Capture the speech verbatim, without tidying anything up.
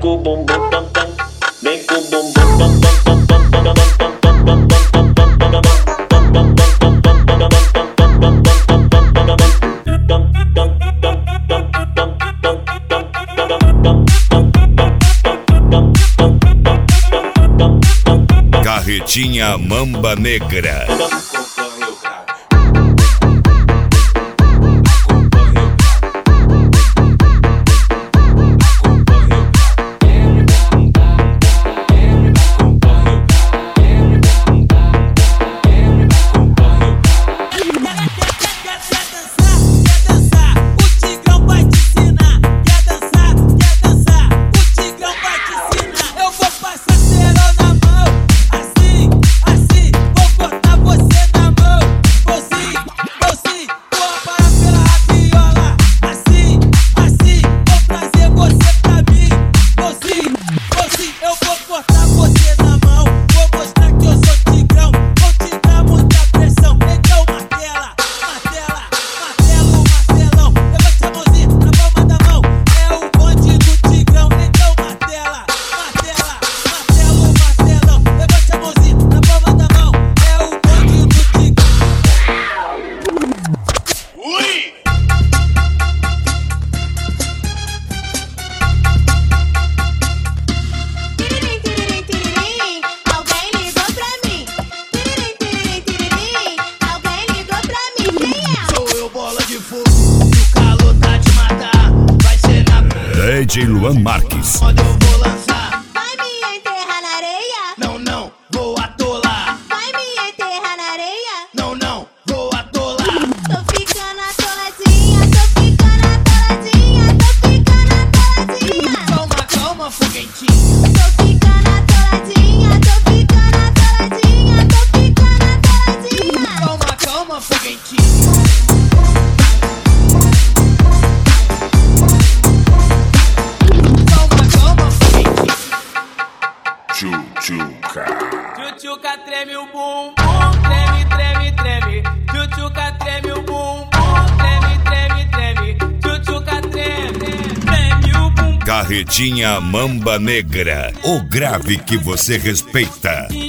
com o bumbum tam tam, vem com o bumbum tam tam tam tam tam tam Carretinha Mamba Negra. D J Luan Marques. Onde eu vou lançar? Vai me enterrar na areia? Não, não, vou atolar. Vai me enterrar na areia? Não, não, vou atolar. Tô ficando atoladinha, tô ficando atoladinha, tô ficando atoladinha. Calma, calma, foguetinho. Tô ficando atoladinha, tô ficando atoladinha, tô ficando atoladinha. Calma, calma, foguetinho. Tchutchuca. Tchutchuca treme o bumbum, treme, treme, treme. Tchutchuca treme o bumbum, treme, treme, treme. Tchutchuca treme, treme o bumbum. Carretinha Mamba Negra, o grave que você respeita.